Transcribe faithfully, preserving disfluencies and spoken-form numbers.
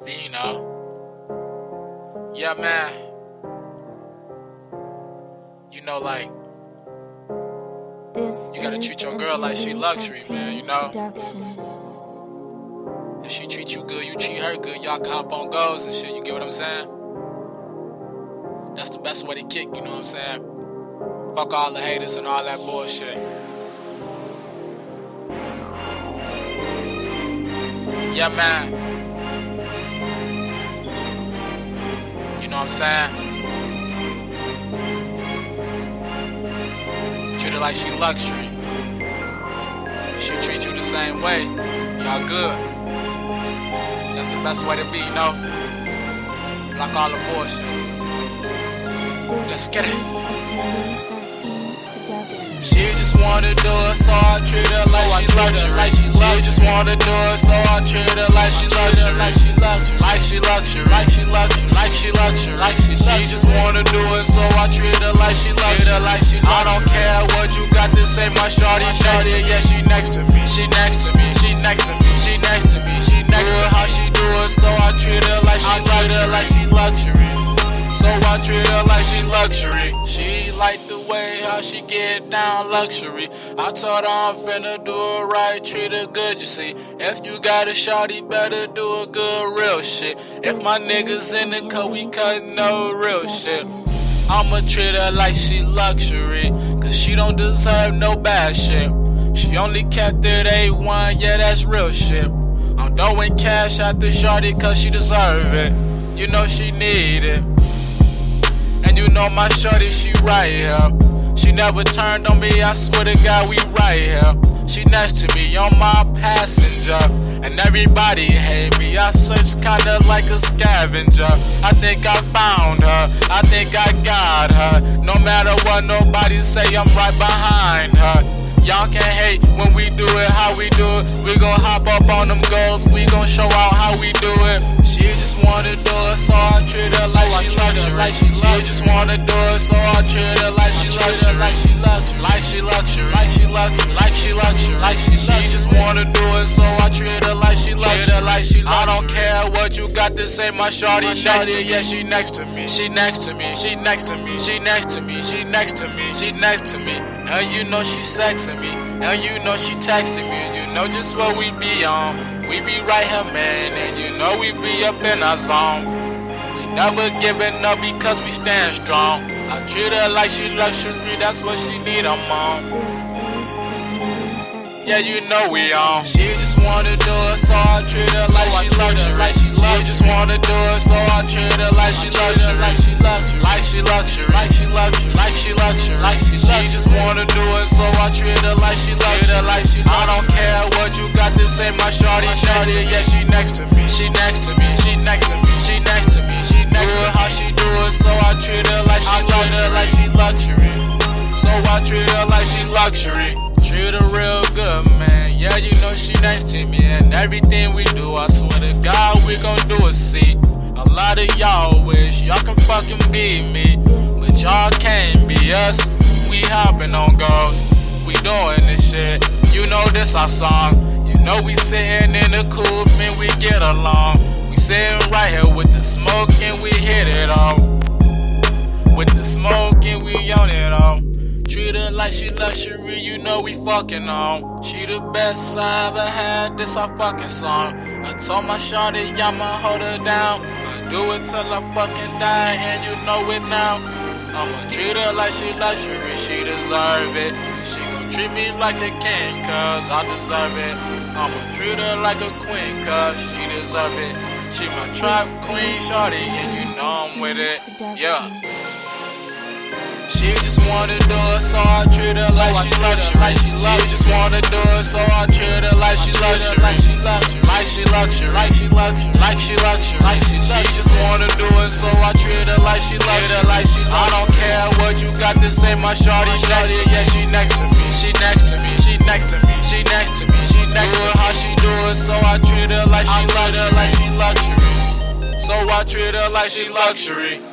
Vino. Yeah, man. You know, like, you gotta treat your girl like she luxury, man, you know? If she treat you good, you treat her good. Y'all can hop on goals and shit, you get what I'm saying? That's the best way to kick, you know what I'm saying? Fuck all the haters and all that bullshit. Yeah, man. You know what I'm saying? Treat her like she luxury. She treat you the same way. Y'all good. That's the best way to be, you know? Block all the bullshit. Let's get it. She just wanna do it, so I treat her like she luxury. She just wanna do it, so I treat her like she luxury. Like she luxury, like she luxury, like she luxury, like she luxury, like she. She just wanna do it, so I treat her like she luxury. I don't care what you got to say, my shawty, shawty. Yeah, she next to me, she next to me, she next to me, she next to me, she next to how she do it, so I treat her like she luxury, like she luxury. So I treat her like she luxury. She like the way how she get down luxury. I told her I'm finna do it right, treat her good, you see. If you got a shawty, better do a good real shit. If my niggas in the cut, we cuttin' no real shit. I'ma treat her like she luxury, cause she don't deserve no bad shit. She only kept it A one, yeah, that's real shit. I'm throwing cash at the shawty cause she deserve it. You know she need it. And you know my shorty, she right here. She never turned on me, I swear to God, we right here. She next to me, on my passenger. And everybody hate me, I search kinda like a scavenger. I think I found her, I think I got her. No matter what nobody say, I'm right behind her. Y'all can't hate when we do it, how we do it. We gon' hop up on them goals, we gon' show out how we do it. She just wanna do it, so I treat her like she luxury. Like she just wanna do it, so I treat her like she luxury. Like she luxury, like she luxury, like she luxury, like she luxury, like she. She just wanna do it, so I treat her like she luxury. Like she. I don't care what you got to say, my shawty next to me. Yeah, she next to me, she next to me, she next to me, she next to me, she next to me, she next to me. And you know she sexing me, and you know she texting me. You know just what we be on. We be right here, man, and you know we be up in our zone. We never giving up because we stand strong. I treat her like she luxury, that's what she need, I'm on. Yeah, you know we on. She just wanna do it, so I treat her like she luxury. Like she just wanna do it, so I treat her like she luxury. Like she luxury, like she luxury, like she luxury, like she luxury, like she. She just wanna do it, so I treat her like she luxury. Like she. I don't care what you got to say, my shawty, shawty. Yeah, she next to me, she next to me, she next to me, she next to me, she next to how she do it, so I treat her like she luxury. Like she luxury, so I treat her like she luxury. Treat her real good, man. Yeah, you know she next to me, and everything we do, I swear to God, we gon' do it. See, a lot of y'all wish y'all can fucking be me, but y'all can't be us. We hopping on goals, we doing this shit. You know this our song. You know we sitting in the cool, man, we get along. We sitting right here with the smoke, and we hit it all. With the smoke, and we on it all. Treat her like she luxury, you know we fucking on. She the best I ever had, this our fucking song. I told my shawty I'ma hold her down. I do it till I fucking die, and you know it now. I'ma treat her like she luxury, she deserve it. And she gon' treat me like a king, cause I deserve it. I'ma treat her like a queen, cause she deserve it. She my trap queen shawty, and you know I'm with it, yeah. She just wanna do it, so I treat her like she luxury. Like she just wanna do it, so I treat her like she luxury. Like she luxury, like she luxury, like she luxury, like she luxury, like she. She just wanna do it, so I treat her like she luxury. Like she. I don't care what you got to say, my shawty next to me. Yeah, she next to me, she next to me, she next to me, she next to me, she next to how she do it, so I treat her like she luxury. Like she luxury, so I treat her like she luxury.